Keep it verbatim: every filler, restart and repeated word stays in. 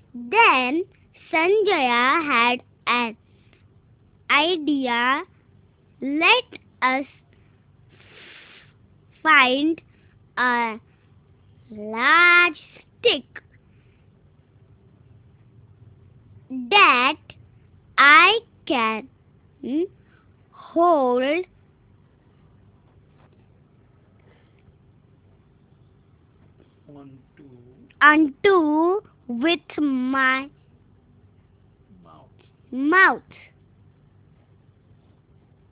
Then Sanjaya had an idea. Let us find a large stick that I can hold onto onto with my mouth. mouth.